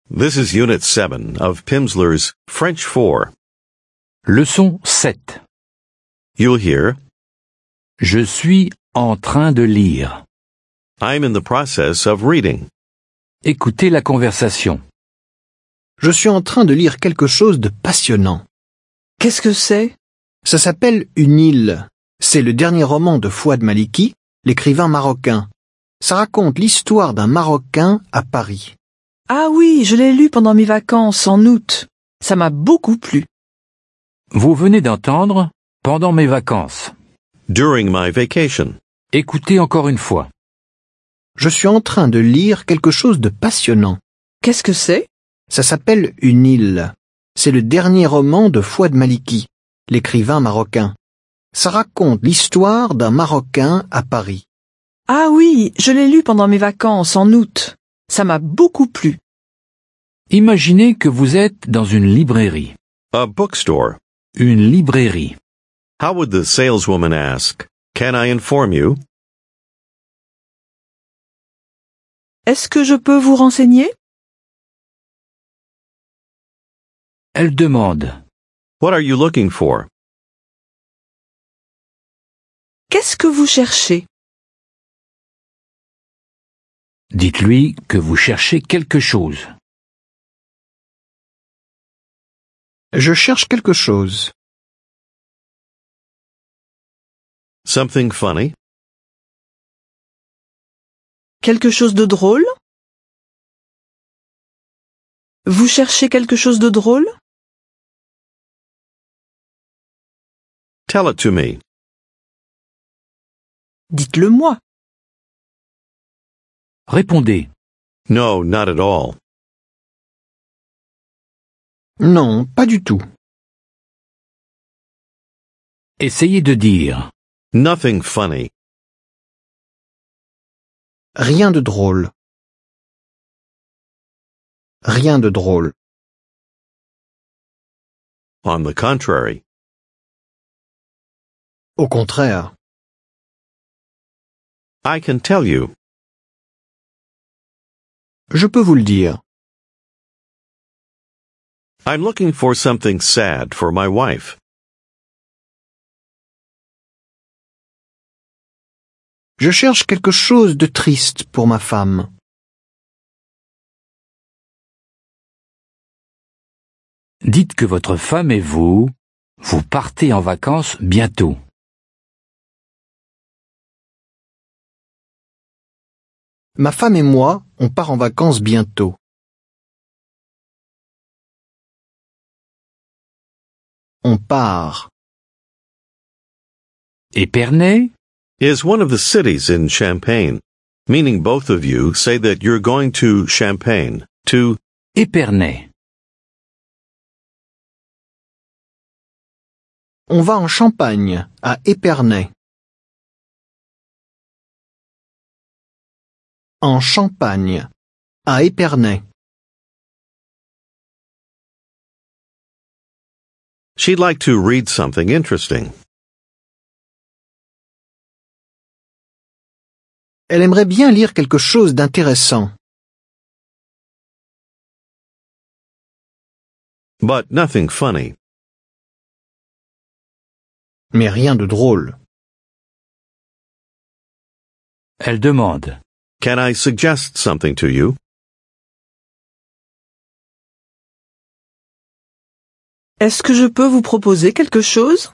This is Unit 7 of Pimsleur's French 4. Leçon 7. You'll hear, Je suis en train de lire. I'm in the process of reading. Écoutez la conversation. Je suis en train de lire quelque chose de passionnant. Qu'est-ce que c'est? Ça s'appelle Une île. C'est le dernier roman de Fouad Maliki, l'écrivain marocain. Ça raconte l'histoire d'un Marocain à Paris. Ah oui, je l'ai lu pendant mes vacances en août. Ça m'a beaucoup plu. Vous venez d'entendre pendant mes vacances. During my vacation. Écoutez encore une fois. Je suis en train de lire quelque chose de passionnant. Qu'est-ce que c'est? Ça s'appelle Une île. C'est le dernier roman de Fouad Maliki, l'écrivain marocain. Ça raconte l'histoire d'un Marocain à Paris. Ah oui, je l'ai lu pendant mes vacances en août. Ça m'a beaucoup plu. Imaginez que vous êtes dans une librairie. A bookstore. Une librairie. How would the saleswoman ask, Can I inform you? Est-ce que je peux vous renseigner? Elle demande. What are you looking for? Qu'est-ce que vous cherchez? Dites-lui que vous cherchez quelque chose. Je cherche quelque chose. Something funny? Quelque chose de drôle? Vous cherchez quelque chose de drôle? Tell it to me. Dites-le moi. Répondez. No, not at all. Non, pas du tout. Essayez de dire. Nothing funny. Rien de drôle. Rien de drôle. On the contrary. Au contraire. I can tell you. Je peux vous le dire. I'm looking for something sad for my wife. Je cherche quelque chose de triste pour ma femme. Dites que votre femme et vous partez en vacances bientôt. Ma femme et moi, on part en vacances bientôt. On part. Épernay, Is one of the cities in Champagne, meaning both of you say that you're going to Champagne, to Épernay. On va en Champagne, à Épernay. En Champagne, à Épernay. She'd like to read something interesting. Elle aimerait bien lire quelque chose d'intéressant. But nothing funny. Mais rien de drôle. Elle demande. Can I suggest something to you? Est-ce que je peux vous proposer quelque chose?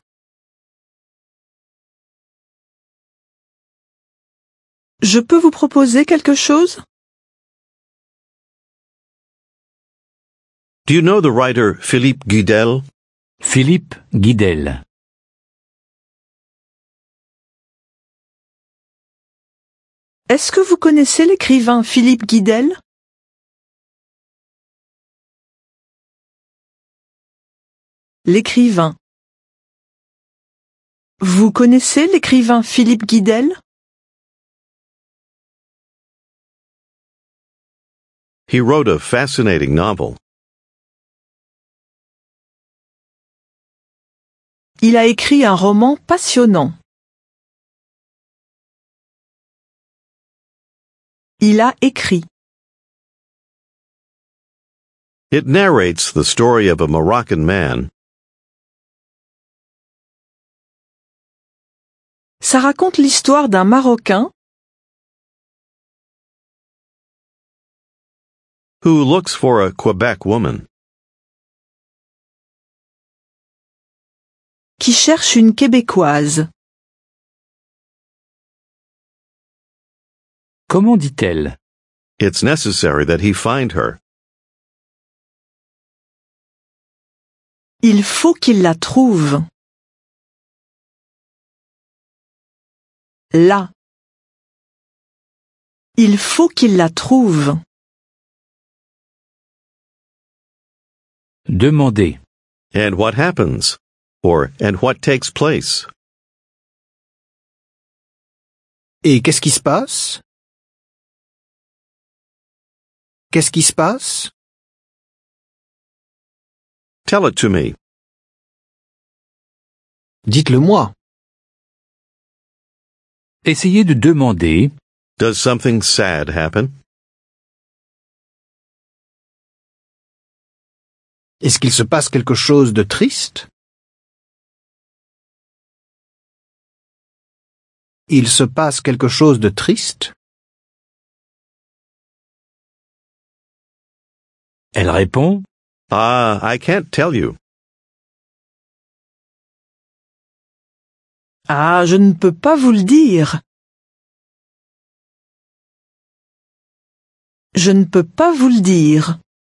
Je peux vous proposer quelque chose? Do you know the writer Philippe Guidel? Philippe Guidel. Est-ce que vous connaissez l'écrivain Philippe Guidel? L'écrivain. Vous connaissez l'écrivain Philippe Guidel? He wrote a fascinating novel. Il a écrit un roman passionnant. Il a écrit. It narrates the story of a Moroccan man Ça raconte l'histoire d'un Marocain who looks for a Quebec woman. qui cherche une Québécoise. Comment dit-elle? It's necessary that he find her. Il faut qu'il la trouve. Là. Il faut qu'il la trouve. Demander. And what happens? Or, and what takes place? Et qu'est-ce qui se passe? Qu'est-ce qui se passe? Tell it to me. Dites-le moi. Essayez de demander. Does something sad happen? Est-ce qu'il se passe quelque chose de triste? Il se passe quelque chose de triste? Elle répond. I can't tell you. Ah, je ne peux pas vous le dire. Je ne peux pas vous le dire.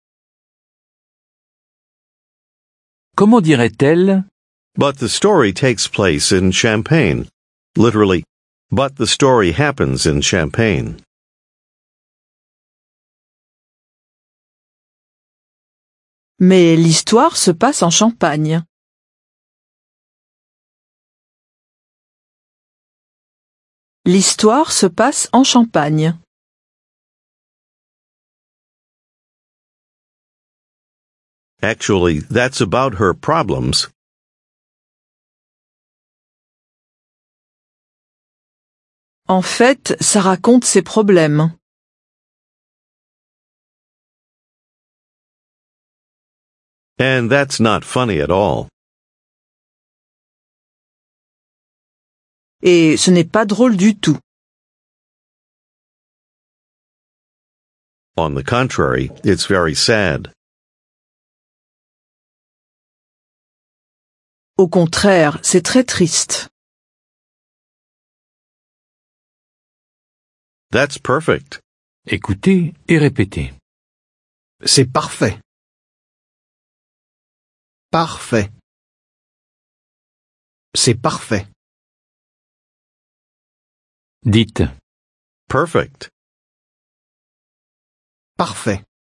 Comment dirait-elle? But the story takes place in Champagne. Literally, but the story happens in Champagne. Mais l'histoire se passe en Champagne. L'histoire se passe en Champagne. Actually, that's about her problems. En fait, ça raconte ses problèmes. And that's not funny at all. Et ce n'est pas drôle du tout. On the contrary, it's very sad. Au contraire, c'est très triste. That's perfect. Écoutez et répétez. C'est parfait. Parfait. C'est parfait. Dites. Perfect. Parfait.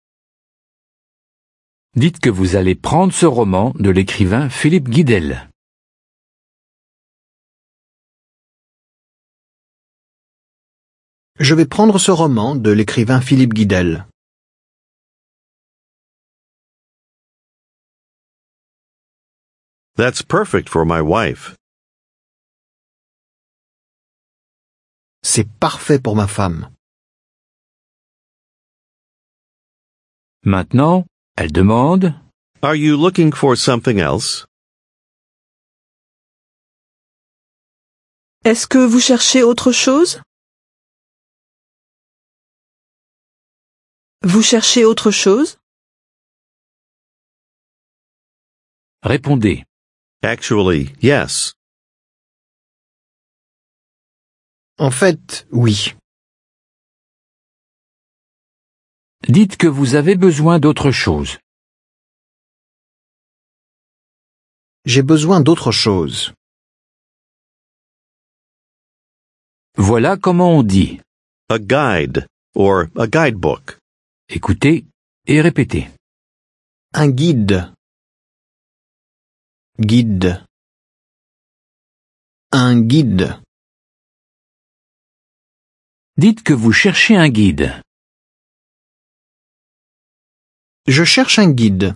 Dites que vous allez prendre ce roman de l'écrivain Philippe Guidel. Je vais prendre ce roman de l'écrivain Philippe Guidel. That's perfect for my wife. C'est parfait pour ma femme. Maintenant, elle demande. Are you looking for something else? Est-ce que vous cherchez autre chose? Vous cherchez autre chose? Répondez. Actually, yes. En fait, oui. Dites que vous avez besoin d'autre chose. J'ai besoin d'autre chose. Voilà comment on dit. A guide, or a guidebook. Écoutez et répétez. Un guide. Guide. Un guide. Dites que vous cherchez un guide. Je cherche un guide.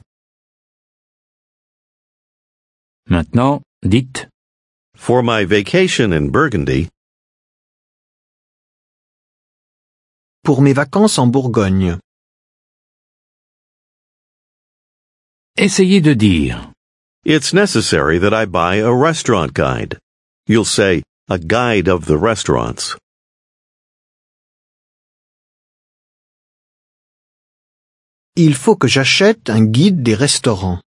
Maintenant, dites. For my vacation in Burgundy, Pour mes vacances en Bourgogne. Essayez de dire. It's necessary that I buy a restaurant guide. You'll say, a guide of the restaurants. Il faut que j'achète un guide des restaurants.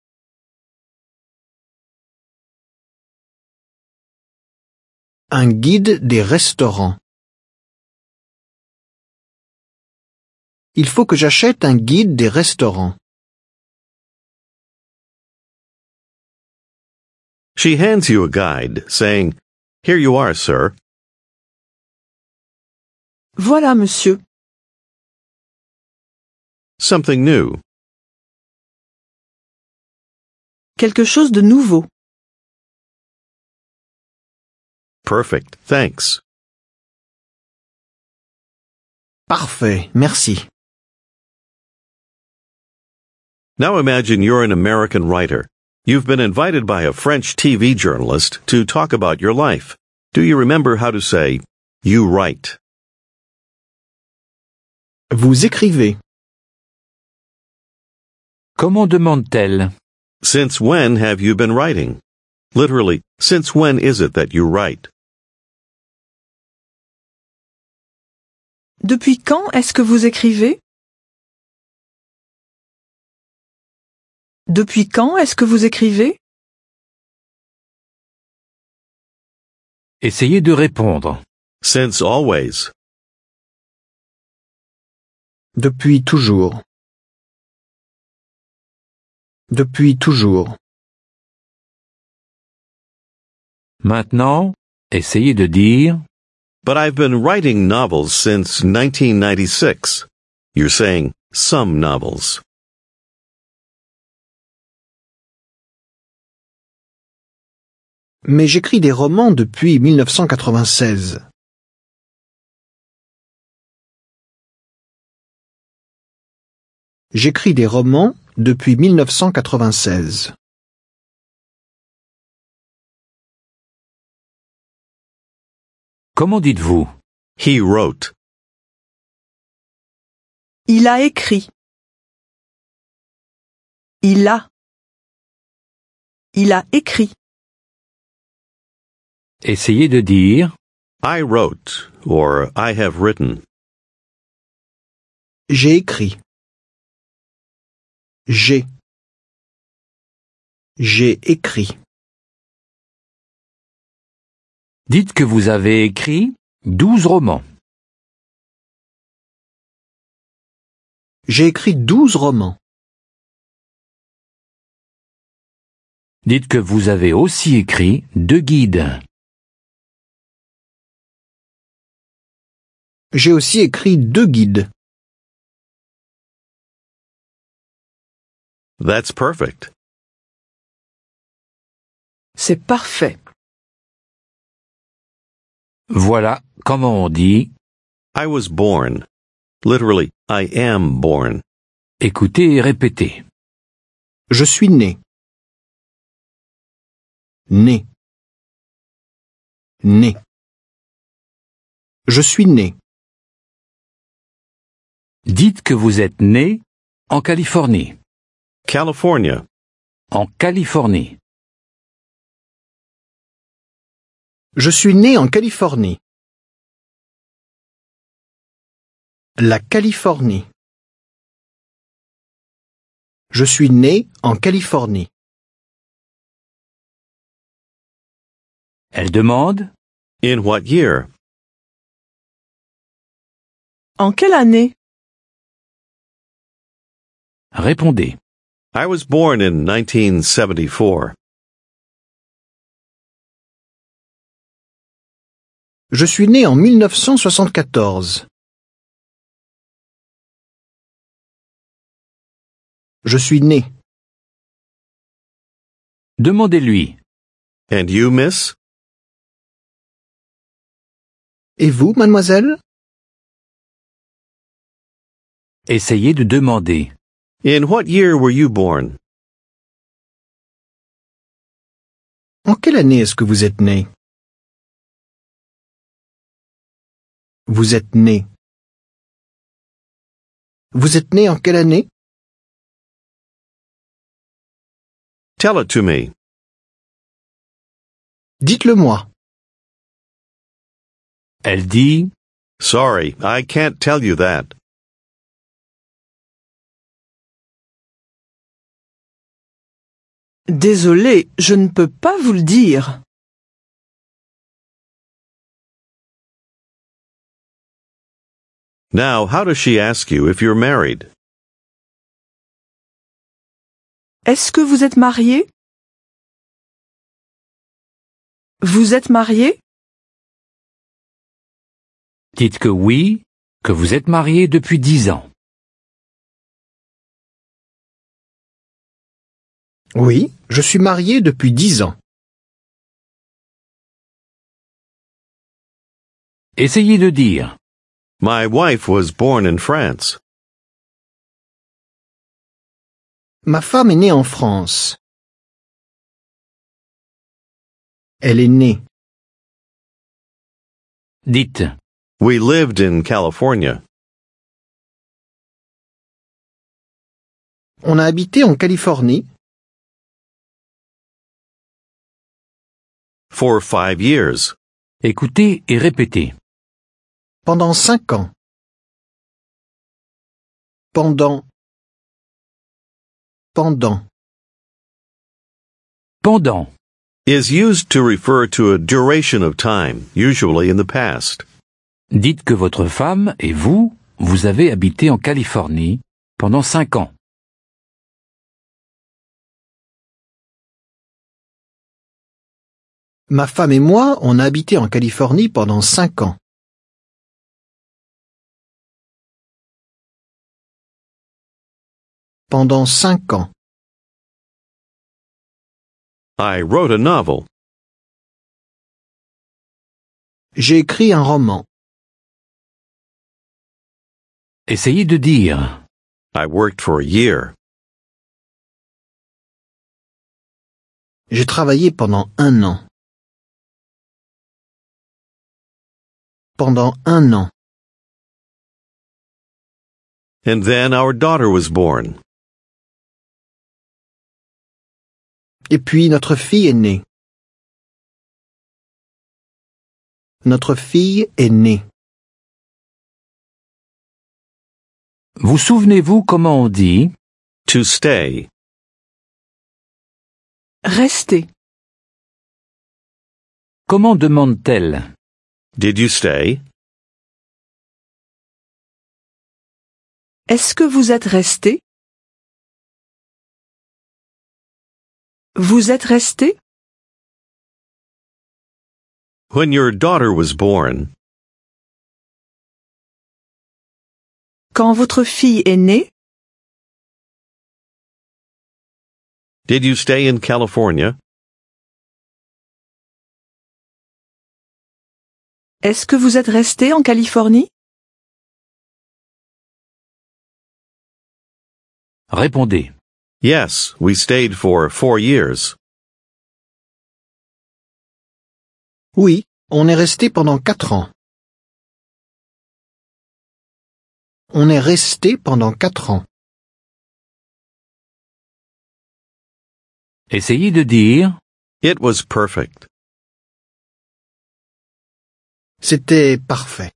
Un guide des restaurants. Il faut que j'achète un guide des restaurants. She hands you a guide, saying, Here you are, sir. Voilà, monsieur. Something new. Quelque chose de nouveau. Perfect, thanks. Parfait, merci. Now imagine you're an American writer. You've been invited by a French TV journalist to talk about your life. Do you remember how to say, you write? Vous écrivez. Comment demande-t-elle? Since when have you been writing? Literally, since when is it that you write? Depuis quand est-ce que vous écrivez? Depuis quand est-ce que vous écrivez? Essayez de répondre. Since always. Depuis toujours. Depuis toujours. Maintenant, essayez de dire. But I've been writing novels since 1996. You're saying some novels. Mais j'écris des romans depuis 1996. J'écris des romans depuis 1996. Comment dites-vous? He wrote. Il a écrit. Il a. Il a écrit. Essayez de dire. I wrote, or I have written. J'ai écrit. J'ai. J'ai écrit. Dites que vous avez écrit 12 romans. J'ai écrit 12 romans. Dites que vous avez aussi écrit 2 guides. J'ai aussi écrit 2 guides. That's perfect. C'est parfait. Voilà comment on dit. I was born. Literally, I am born. Écoutez et répétez. Je suis né. Né. Né. Je suis né. Dites que vous êtes né en Californie. California. En Californie. Je suis né en Californie. La Californie. Je suis né en Californie. Elle demande. In what year? En quelle année? Répondez. I was born in 1974. Je suis né en 1974. Je suis né. Demandez-lui. And you, miss? Et vous, mademoiselle? Essayez de demander. In what year were you born? En quelle année est-ce que vous êtes né? Vous êtes né. Vous êtes né en quelle année? Tell it to me. Dites-le-moi. Elle dit Sorry, I can't tell you that. Désolé, je ne peux pas vous le dire. Now, how does she ask you if you're married? Est-ce que vous êtes marié? Vous êtes marié? Dites que oui, que vous êtes marié depuis 10 ans. Oui, je suis marié depuis 10 ans. Essayez de dire My wife was born in France. Ma femme est née en France. Elle est née. Dites We lived in California. On a habité en Californie For 5 years. Écoutez et répétez. pendant 5 ans. Pendant. Pendant Is used to refer to a duration of time, usually in the past. Dites que votre femme et vous, vous avez habité en Californie pendant 5 ans. Ma femme et moi, on a habité en Californie pendant 5 ans. Pendant 5 ans. I wrote a novel. J'ai écrit un roman. Essayez de dire I worked for a year. J'ai travaillé pendant 1 an. Pendant 1 an. And then our daughter was born. Et puis notre fille est née. Notre fille est née. Vous souvenez-vous comment on dit To stay. Restez. Comment demande-t-elle Did you stay? Est-ce que vous êtes resté? Vous êtes resté? When your daughter was born, Quand votre fille est née? did you stay in California? Est-ce que vous êtes resté en Californie? Répondez. Yes, we stayed for 4 years. Oui, on est resté pendant 4 ans. On est resté pendant 4 ans. Essayez de dire It was perfect. C'était parfait.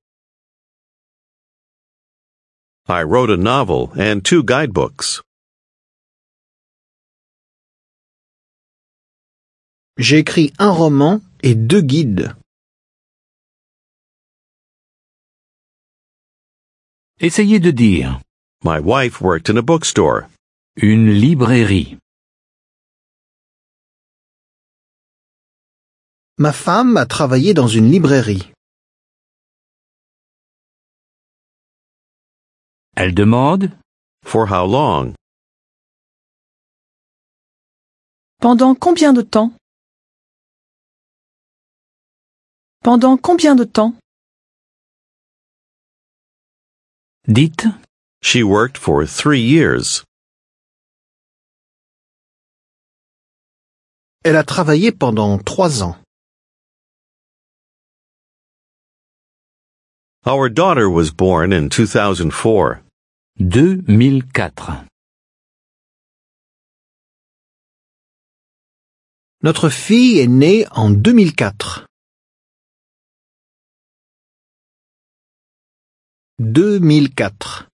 I wrote a novel and 2 guidebooks. J'ai écrit un roman et 2 guides. Essayez de dire My wife worked in a bookstore. une librairie. Ma femme a travaillé dans une librairie. Elle demande For how long? Pendant combien de temps? Pendant combien de temps? Dites She worked for 3 years. Elle a travaillé pendant 3 ans. Our daughter was born in 2004. 2004. Notre fille est née en 2004. 2004.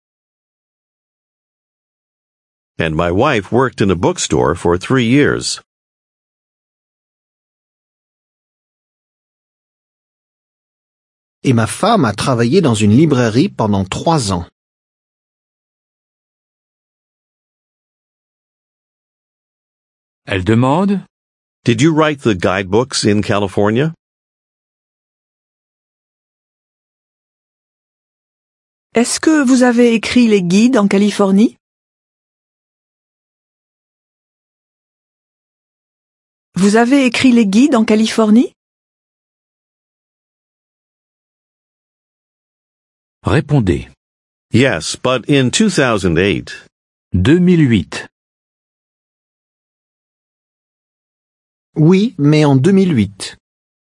And my wife worked in a bookstore for 3 years. Et ma femme a travaillé dans une librairie pendant 3 ans. Elle demande Did you write the guidebooks in California? Est-ce que vous avez écrit les guides en Californie? Vous avez écrit les guides en Californie? Répondez. Yes, but in 2008. 2008. Oui, mais en 2008.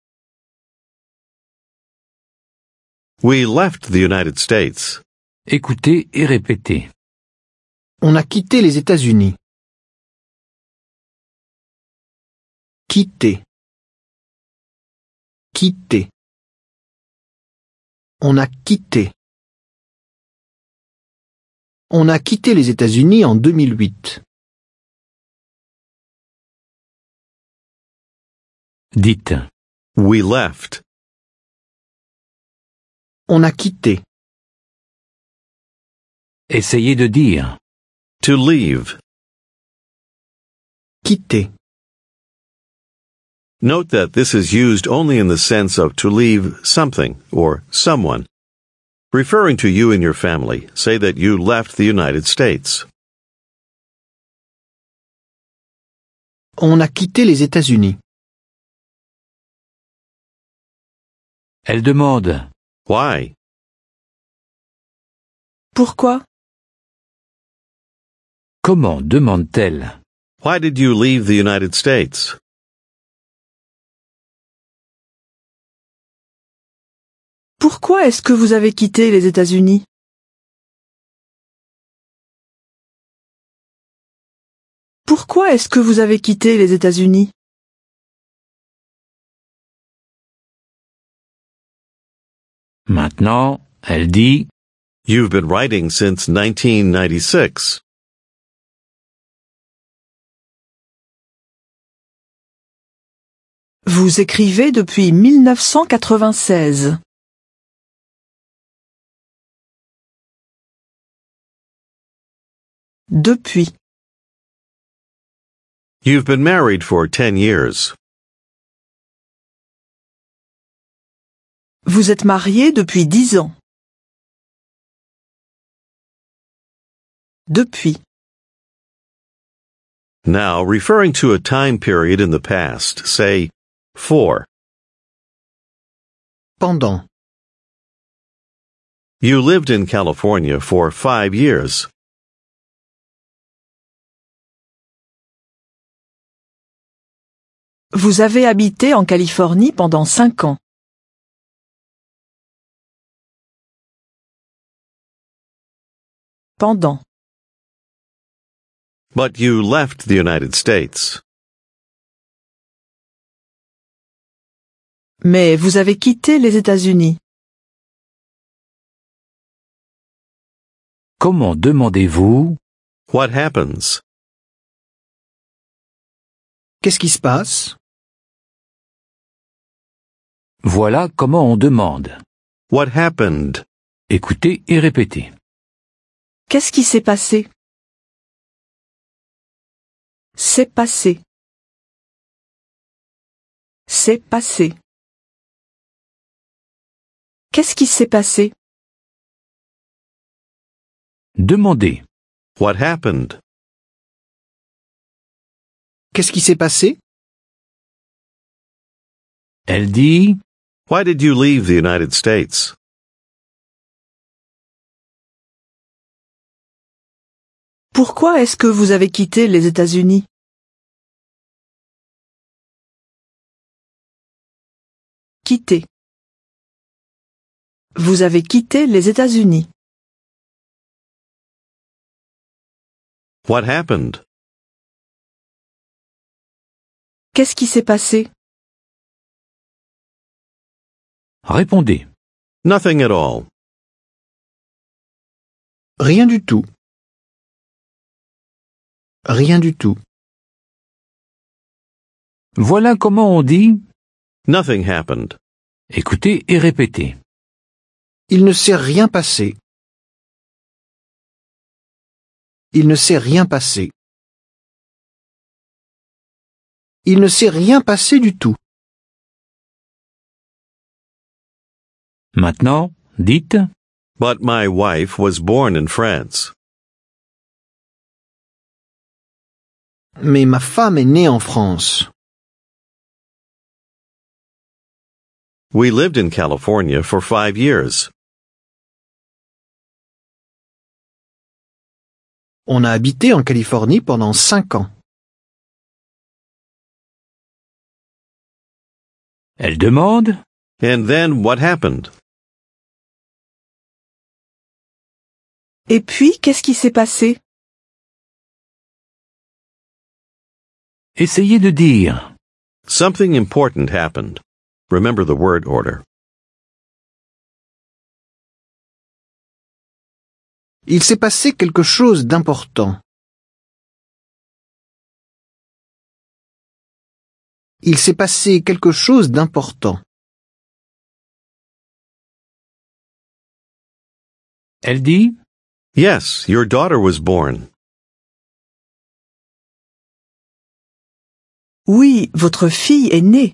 We left the United States. Écoutez et répétez. On a quitté les États-Unis. Quitter. Quitter. On a quitté. On a quitté les États-Unis en 2008. Dites. We left. On a quitté. Essayez de dire. To leave. Quitter. Note that this is used only in the sense of to leave something or someone. Referring to you and your family, say that you left the United States. On a quitté les États-Unis. Elle demande. Why? Pourquoi? Comment demande-t-elle? Why did you leave the United States? Pourquoi est-ce que vous avez quitté les États-Unis? Pourquoi est-ce que vous avez quitté les États-Unis? Maintenant, elle dit. You've been writing since 1996. Vous écrivez depuis 1996. Depuis. You've been married for 10 years. Vous êtes marié depuis 10 ans. Depuis. Now, referring to a time period in the past, say, for. Pendant. You lived in California for 5 years. Vous avez habité en Californie pendant 5 ans. Pendant. But you left the United States. Mais vous avez quitté les États-Unis. Comment demandez-vous? What happens? Qu'est-ce qui se passe? Voilà comment on demande. What happened? Écoutez et répétez. Qu'est-ce qui s'est passé? C'est passé. C'est passé. Qu'est-ce qui s'est passé? Demandez. What happened? Qu'est-ce qui s'est passé? Elle dit. Why did you leave the United States? Pourquoi est-ce que vous avez quitté les États-Unis? Quitter. Vous avez quitté les États-Unis. What happened? qu'est-ce qui s'est passé? Répondez. Nothing at all. Rien du tout. Rien du tout. Voilà comment on dit. Nothing happened. Écoutez et répétez. Il ne s'est rien passé. Il ne s'est rien passé. Il ne s'est rien passé du tout. Maintenant, dites. But my wife was born in France. Mais ma femme est née en France. We lived in California for 5 years. On a habité en Californie pendant 5 ans. Elle demande. And then what happened? Et puis, qu'est-ce qui s'est passé? Essayez de dire. Something important happened. Remember the word order. Il s'est passé quelque chose d'important. Il s'est passé quelque chose d'important. Elle dit. Yes, your daughter was born. Oui, votre fille est née.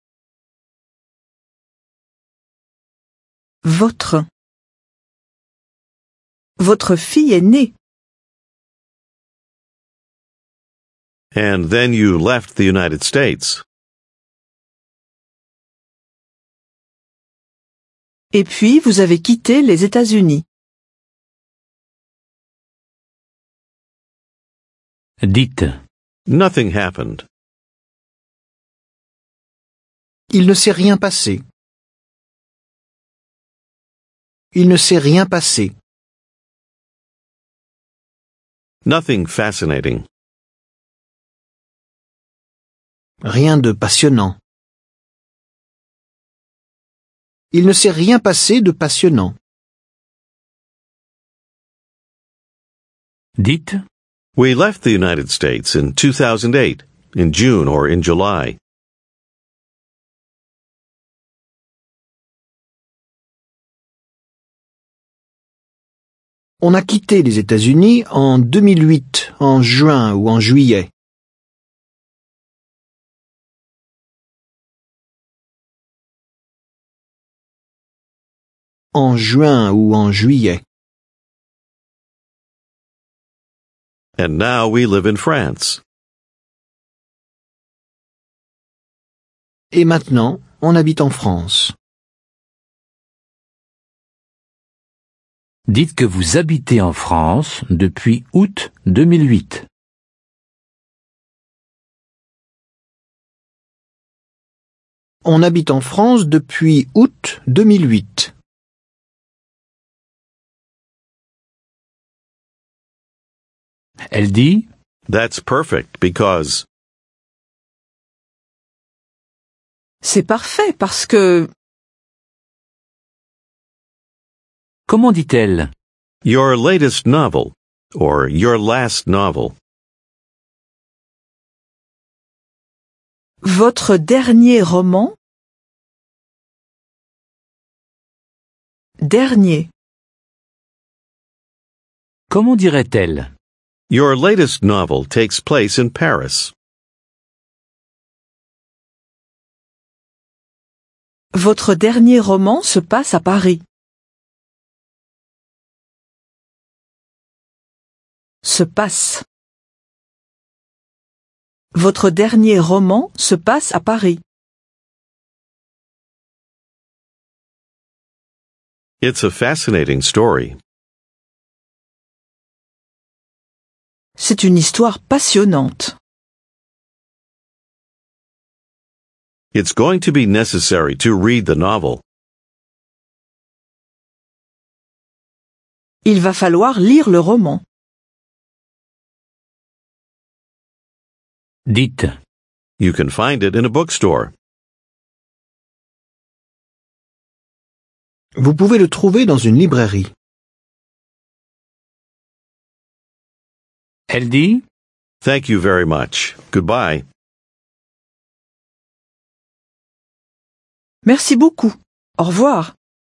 Votre fille est née. And then you left the United States. Et puis, vous avez quitté les États-Unis. Dites. Nothing happened. Il ne s'est rien passé. Il ne s'est rien passé. Nothing fascinating. Rien de passionnant. Il ne s'est rien passé de passionnant. Dites. We left the United States in 2008, in June or in July. On a quitté les États-Unis en 2008, en juin ou en juillet. En juin ou en juillet. And now we live in France. Et maintenant, on habite en France. Dites que vous habitez en France depuis août 2008. On habite en France depuis août 2008. Elle dit. That's perfect because C'est parfait parce que... Comment dit-elle? your latest novel or your last novel. Votre dernier roman? Dernier. Comment dirait-elle? Your latest novel takes place in Paris. Votre dernier roman se passe à Paris. Se passe. Votre dernier roman se passe à Paris. It's a fascinating story. C'est une histoire passionnante. It's going to be necessary to read the novel. Il va falloir lire le roman. Dites. You can find it in a bookstore. Vous pouvez le trouver dans une librairie. Elle dit Thank you very much. Goodbye. Merci beaucoup. Au revoir.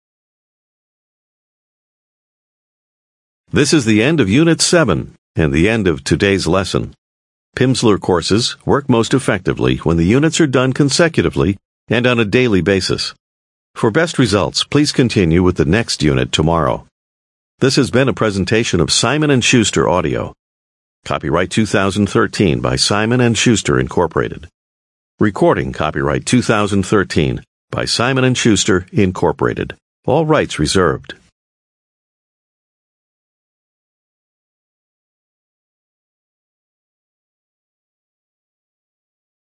This is the end of Unit 7 and the end of today's lesson. Pimsleur courses work most effectively when the units are done consecutively and on a daily basis. For best results, please continue with the next unit tomorrow. This has been a presentation of Simon & Schuster Audio. Copyright 2013 by Simon & Schuster Incorporated. Recording copyright 2013 by Simon & Schuster Incorporated. All rights reserved.